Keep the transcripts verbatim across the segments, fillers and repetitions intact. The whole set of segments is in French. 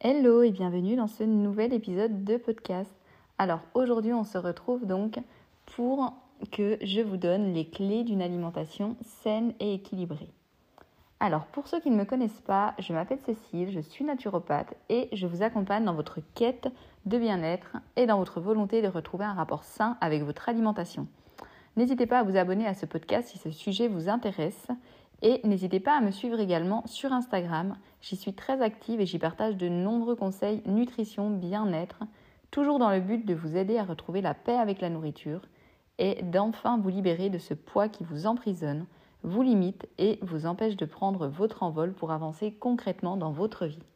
Hello et bienvenue dans ce nouvel épisode de podcast. Alors aujourd'hui on se retrouve donc pour que je vous donne les clés d'une alimentation saine et équilibrée. Alors pour ceux qui ne me connaissent pas, je m'appelle Cécile, je suis naturopathe et je vous accompagne dans votre quête de bien-être et dans votre volonté de retrouver un rapport sain avec votre alimentation. N'hésitez pas à vous abonner à ce podcast si ce sujet vous intéresse. Et n'hésitez pas à me suivre également sur Instagram. J'y suis très active et j'y partage de nombreux conseils nutrition, bien-être, toujours dans le but de vous aider à retrouver la paix avec la nourriture et d'enfin vous libérer de ce poids qui vous emprisonne, vous limite et vous empêche de prendre votre envol pour avancer concrètement dans votre vie.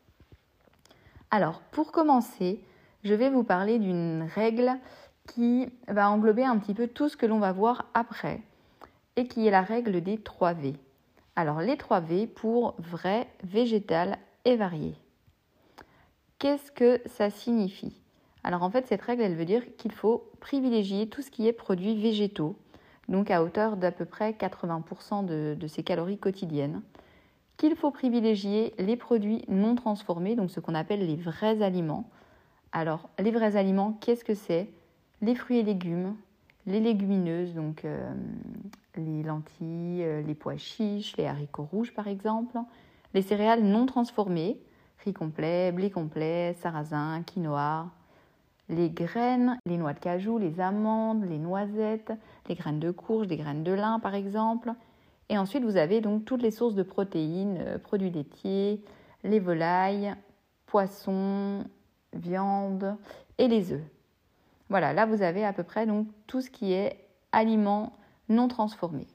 Alors, pour commencer, je vais vous parler d'une règle qui va englober un petit peu tout ce que l'on va voir après, et qui est la règle des trois V. Alors les trois V pour vrai, végétal et varié. Qu'est-ce que ça signifie? Alors en fait cette règle elle veut dire qu'il faut privilégier tout ce qui est produits végétaux, donc à hauteur d'à peu près quatre-vingts pour cent de, de ses calories quotidiennes, qu'il faut privilégier les produits non transformés, donc ce qu'on appelle les vrais aliments. Alors les vrais aliments, qu'est-ce que c'est? Les fruits et légumes, les légumineuses, donc euh, les lentilles, euh, les pois chiches, les haricots rouges par exemple, les céréales non transformées, riz complet, blé complet, sarrasin, quinoa, les graines, les noix de cajou, les amandes, les noisettes, les graines de courge, les graines de lin par exemple. Et ensuite vous avez donc toutes les sources de protéines, euh, produits laitiers, les volailles, poissons, viande et les œufs. Voilà, là vous avez à peu près donc tout ce qui est aliments non transformés.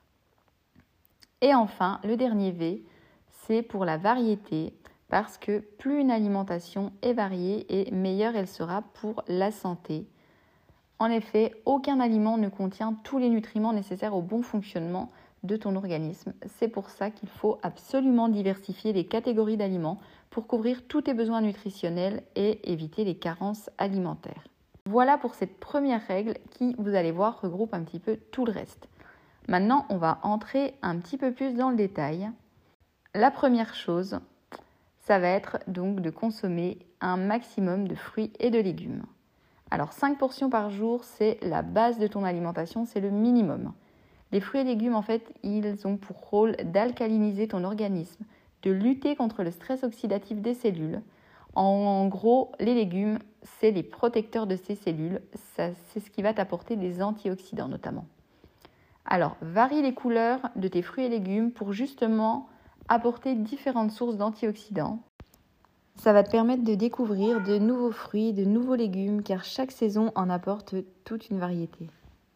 Et enfin, le dernier V, c'est pour la variété, parce que plus une alimentation est variée et meilleure elle sera pour la santé. En effet, aucun aliment ne contient tous les nutriments nécessaires au bon fonctionnement de ton organisme. C'est pour ça qu'il faut absolument diversifier les catégories d'aliments pour couvrir tous tes besoins nutritionnels et éviter les carences alimentaires. Voilà pour cette première règle qui, vous allez voir, regroupe un petit peu tout le reste. Maintenant, on va entrer un petit peu plus dans le détail. La première chose, ça va être donc de consommer un maximum de fruits et de légumes. Alors cinq portions par jour, c'est la base de ton alimentation, c'est le minimum. Les fruits et légumes, en fait, ils ont pour rôle d'alcaliniser ton organisme, de lutter contre le stress oxydatif des cellules. En gros, les légumes, c'est les protecteurs de ces cellules. Ça, c'est ce qui va t'apporter des antioxydants notamment. Alors, varie les couleurs de tes fruits et légumes pour justement apporter différentes sources d'antioxydants. Ça va te permettre de découvrir de nouveaux fruits, de nouveaux légumes, car chaque saison en apporte toute une variété.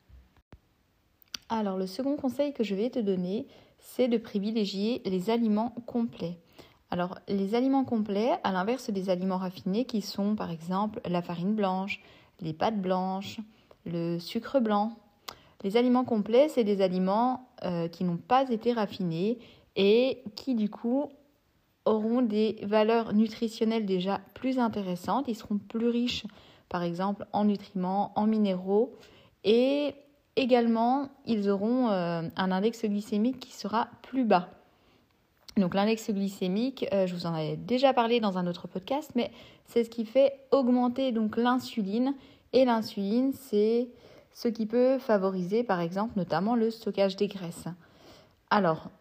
Alors, le second conseil que je vais te donner, c'est de privilégier les aliments complets. Alors, les aliments complets, à l'inverse des aliments raffinés qui sont par exemple la farine blanche, les pâtes blanches, le sucre blanc. Les aliments complets, c'est des aliments euh, qui n'ont pas été raffinés et qui du coup auront des valeurs nutritionnelles déjà plus intéressantes. Ils seront plus riches par exemple en nutriments, en minéraux et également ils auront euh, un index glycémique qui sera plus bas. Donc l'index glycémique, euh, je vous en avais déjà parlé dans un autre podcast, mais c'est ce qui fait augmenter donc l'insuline. Et l'insuline, c'est ce qui peut favoriser par exemple notamment le stockage des graisses. Alors,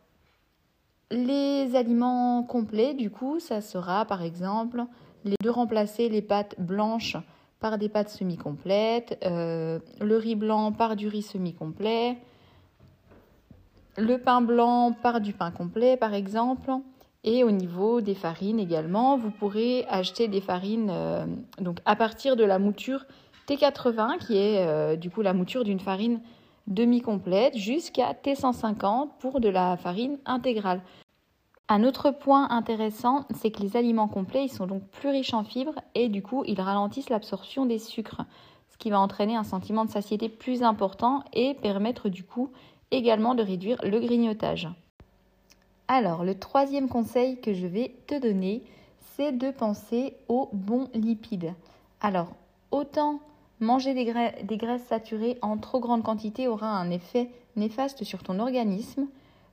les aliments complets, du coup, ça sera par exemple les, de remplacer les pâtes blanches par des pâtes semi-complètes, euh, le riz blanc par du riz semi-complet, le pain blanc par du pain complet par exemple. Et au niveau des farines également, vous pourrez acheter des farines euh, donc à partir de la mouture T quatre-vingts qui est euh, du coup la mouture d'une farine demi-complète jusqu'à T cent cinquante pour de la farine intégrale. Un autre point intéressant, c'est que les aliments complets ils sont donc plus riches en fibres et du coup ils ralentissent l'absorption des sucres, ce qui va entraîner un sentiment de satiété plus important et permettre du coup également de réduire le grignotage. Alors, le troisième conseil que je vais te donner, c'est de penser aux bons lipides. Alors, autant manger des, gra- des graisses saturées en trop grande quantité aura un effet néfaste sur ton organisme,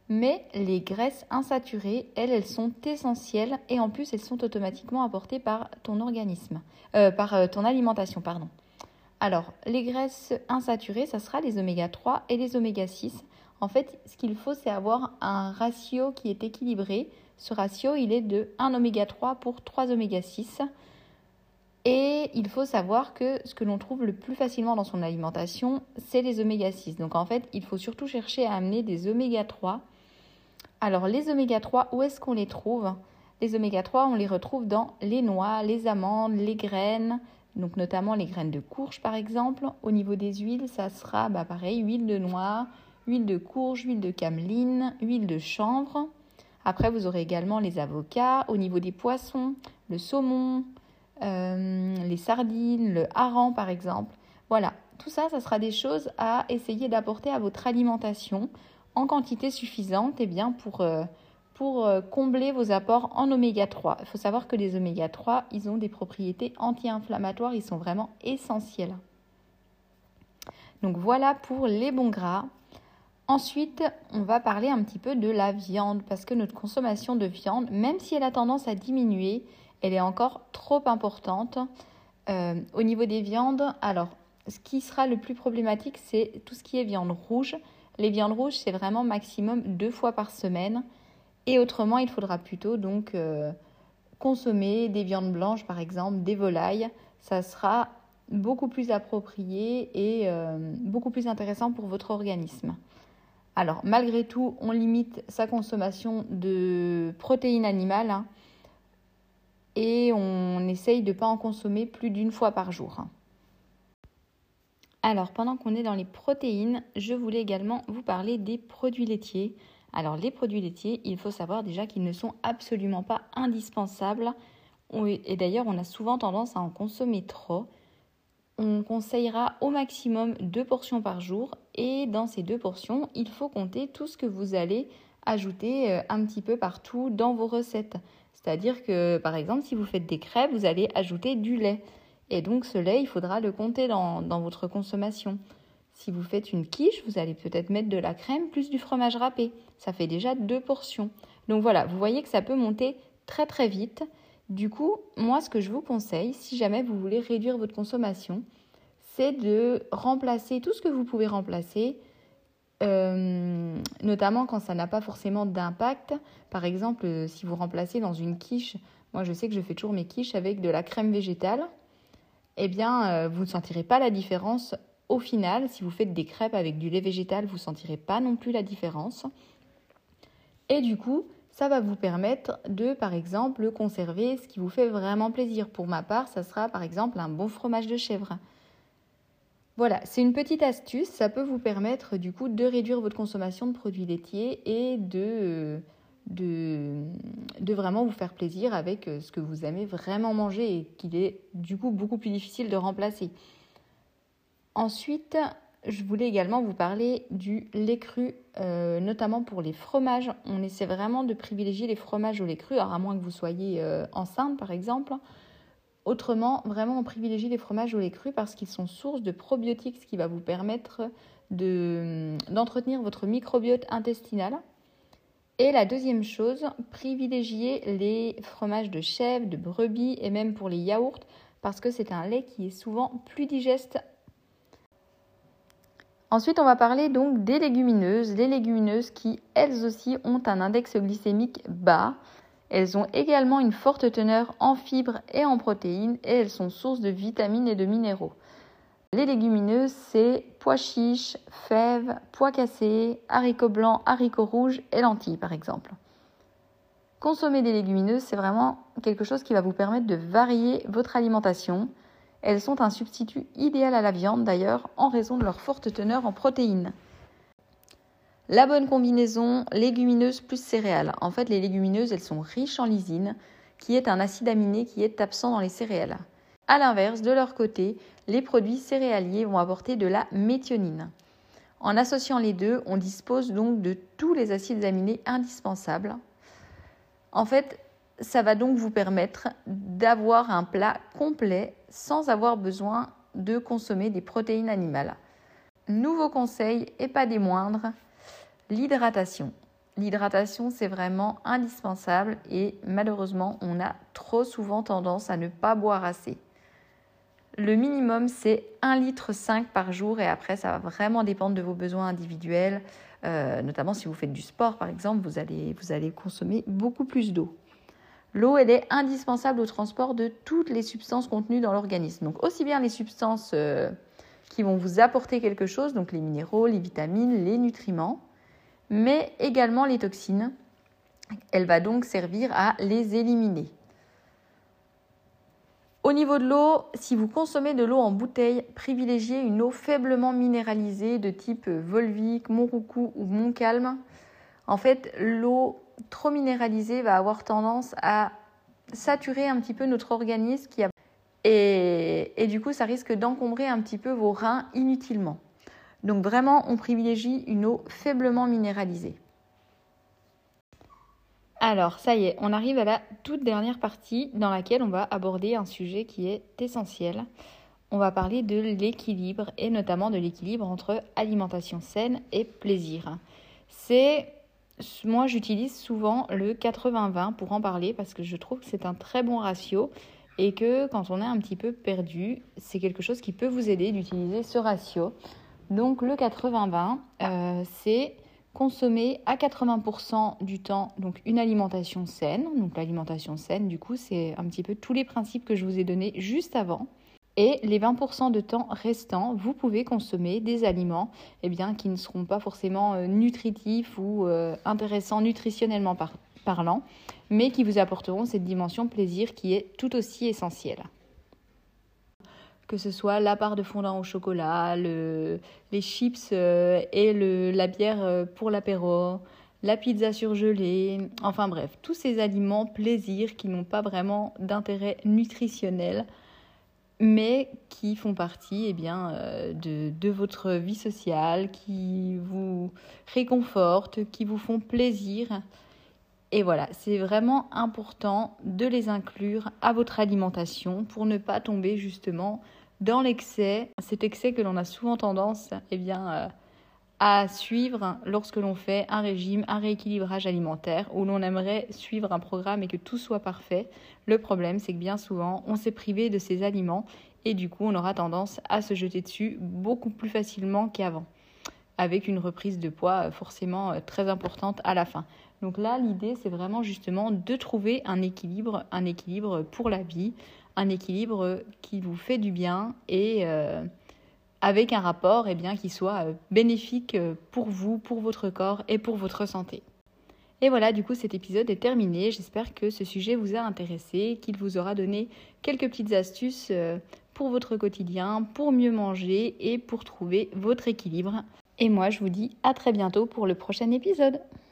Mais les graisses insaturées, elles, elles sont essentielles et en plus, elles sont automatiquement apportées par ton organisme, euh, par euh, ton alimentation, pardon. Alors, les graisses insaturées, ça sera les oméga trois et les oméga six. En fait, ce qu'il faut, c'est avoir un ratio qui est équilibré. Ce ratio, il est de un oméga trois pour trois oméga six. Et il faut savoir que ce que l'on trouve le plus facilement dans son alimentation, c'est les oméga six. Donc en fait, il faut surtout chercher à amener des oméga trois. Alors les oméga trois, où est-ce qu'on les trouve? Les oméga trois, on les retrouve dans les noix, les amandes, les graines, donc notamment les graines de courge par exemple. Au niveau des huiles, ça sera bah, pareil, huile de noix, huile de courge, huile de cameline, huile de chanvre. Après, vous aurez également les avocats. Au niveau des poissons, le saumon, euh, les sardines, le hareng par exemple. Voilà, tout ça, ça sera des choses à essayer d'apporter à votre alimentation en quantité suffisante eh bien, pour, euh, pour euh, combler vos apports en oméga trois. Il faut savoir que les oméga trois, ils ont des propriétés anti-inflammatoires, ils sont vraiment essentiels. Donc voilà pour les bons gras. Ensuite, on va parler un petit peu de la viande parce que notre consommation de viande, même si elle a tendance à diminuer, elle est encore trop importante. Euh, au niveau des viandes, alors, ce qui sera le plus problématique, c'est tout ce qui est viande rouge. Les viandes rouges, c'est vraiment maximum deux fois par semaine. Et autrement, il faudra plutôt donc euh, consommer des viandes blanches, par exemple, des volailles. Ça sera beaucoup plus approprié et euh, beaucoup plus intéressant pour votre organisme. Alors, malgré tout, on limite sa consommation de protéines animales hein, et on essaye de ne pas en consommer plus d'une fois par jour. Alors, pendant qu'on est dans les protéines, je voulais également vous parler des produits laitiers. Alors, les produits laitiers, il faut savoir déjà qu'ils ne sont absolument pas indispensables. Et d'ailleurs, on a souvent tendance à en consommer trop. On conseillera au maximum deux portions par jour et dans ces deux portions, il faut compter tout ce que vous allez ajouter un petit peu partout dans vos recettes. C'est-à-dire que par exemple, si vous faites des crêpes, vous allez ajouter du lait. Et donc ce lait, il faudra le compter dans, dans votre consommation. Si vous faites une quiche, vous allez peut-être mettre de la crème plus du fromage râpé. Ça fait déjà deux portions. Donc voilà, vous voyez que ça peut monter très très vite. Du coup, moi, ce que je vous conseille, si jamais vous voulez réduire votre consommation, c'est de remplacer tout ce que vous pouvez remplacer, euh, notamment quand ça n'a pas forcément d'impact. Par exemple, si vous remplacez dans une quiche, moi je sais que je fais toujours mes quiches avec de la crème végétale, eh bien, euh, vous ne sentirez pas la différence au final. Si vous faites des crêpes avec du lait végétal, vous ne sentirez pas non plus la différence. Et du coup, ça va vous permettre de, par exemple, conserver ce qui vous fait vraiment plaisir. Pour ma part, ça sera par exemple un bon fromage de chèvre. Voilà, c'est une petite astuce. Ça peut vous permettre du coup de réduire votre consommation de produits laitiers et de, de, de vraiment vous faire plaisir avec ce que vous aimez vraiment manger et qu'il est du coup beaucoup plus difficile de remplacer. Ensuite, je voulais également vous parler du lait cru, euh, notamment pour les fromages. On essaie vraiment de privilégier les fromages au lait cru, alors à moins que vous soyez euh, enceinte par exemple. Autrement, vraiment on privilégie les fromages au lait cru parce qu'ils sont source de probiotiques, ce qui va vous permettre de, d'entretenir votre microbiote intestinal. Et la deuxième chose, privilégiez les fromages de chèvre, de brebis et même pour les yaourts parce que c'est un lait qui est souvent plus digeste. Ensuite, on va parler donc des légumineuses. Les légumineuses qui, elles aussi, ont un index glycémique bas. Elles ont également une forte teneur en fibres et en protéines et elles sont source de vitamines et de minéraux. Les légumineuses, c'est pois chiches, fèves, pois cassés, haricots blancs, haricots rouges et lentilles par exemple. Consommer des légumineuses, c'est vraiment quelque chose qui va vous permettre de varier votre alimentation. Elles sont un substitut idéal à la viande d'ailleurs en raison de leur forte teneur en protéines. La bonne combinaison légumineuses plus céréales. En fait, les légumineuses, elles sont riches en lysine, qui est un acide aminé qui est absent dans les céréales. A l'inverse, de leur côté, les produits céréaliers vont apporter de la méthionine. En associant les deux, on dispose donc de tous les acides aminés indispensables. En fait, ça va donc vous permettre d'avoir un plat complet sans avoir besoin de consommer des protéines animales. Nouveau conseil, et pas des moindres, l'hydratation. l'hydratation, c'est vraiment indispensable et malheureusement, on a trop souvent tendance à ne pas boire assez. Le minimum, c'est un virgule cinq litre par jour et après, ça va vraiment dépendre de vos besoins individuels. Euh, notamment si vous faites du sport, par exemple, vous allez, vous allez consommer beaucoup plus d'eau. L'eau, elle est indispensable au transport de toutes les substances contenues dans l'organisme. Donc, aussi bien les substances euh, qui vont vous apporter quelque chose, donc les minéraux, les vitamines, les nutriments, mais également les toxines. Elle va donc servir à les éliminer. Au niveau de l'eau, si vous consommez de l'eau en bouteille, privilégiez une eau faiblement minéralisée de type Volvic, Monroucou ou Montcalm. En fait, l'eau trop minéralisée va avoir tendance à saturer un petit peu notre organisme qui a... et, et du coup, ça risque d'encombrer un petit peu vos reins inutilement. Donc vraiment, on privilégie une eau faiblement minéralisée. Alors, ça y est, on arrive à la toute dernière partie dans laquelle on va aborder un sujet qui est essentiel. On va parler de l'équilibre et notamment de l'équilibre entre alimentation saine et plaisir. C'est, moi, j'utilise souvent le quatre-vingts vingt pour en parler parce que je trouve que c'est un très bon ratio et que quand on est un petit peu perdu, c'est quelque chose qui peut vous aider d'utiliser ce ratio. Donc, le quatre-vingts vingt, euh, c'est... consommer à quatre-vingts pour cent du temps donc une alimentation saine. Donc l'alimentation saine, du coup, c'est un petit peu tous les principes que je vous ai donnés juste avant. Et les vingt pour cent de temps restants, vous pouvez consommer des aliments eh bien, qui ne seront pas forcément euh, nutritifs ou euh, intéressants nutritionnellement par- parlant, mais qui vous apporteront cette dimension plaisir qui est tout aussi essentielle. Que ce soit la part de fondant au chocolat, le, les chips euh, et le, la bière euh, pour l'apéro, la pizza surgelée, enfin bref, tous ces aliments plaisir qui n'ont pas vraiment d'intérêt nutritionnel, mais qui font partie eh bien, euh, de, de votre vie sociale, qui vous réconfortent, qui vous font plaisir. Et voilà, c'est vraiment important de les inclure à votre alimentation pour ne pas tomber justement dans l'excès, cet excès que l'on a souvent tendance eh bien, euh, à suivre lorsque l'on fait un régime, un rééquilibrage alimentaire, où l'on aimerait suivre un programme et que tout soit parfait. Le problème, c'est que bien souvent, on s'est privé de ces aliments et du coup, on aura tendance à se jeter dessus beaucoup plus facilement qu'avant, avec une reprise de poids forcément très importante à la fin. Donc là, l'idée, c'est vraiment justement de trouver un équilibre, un équilibre pour la vie, un équilibre qui vous fait du bien et euh, avec un rapport eh bien, qui soit bénéfique pour vous, pour votre corps et pour votre santé. Et voilà, du coup, cet épisode est terminé. J'espère que ce sujet vous a intéressé, qu'il vous aura donné quelques petites astuces pour votre quotidien, pour mieux manger et pour trouver votre équilibre. Et moi, je vous dis à très bientôt pour le prochain épisode.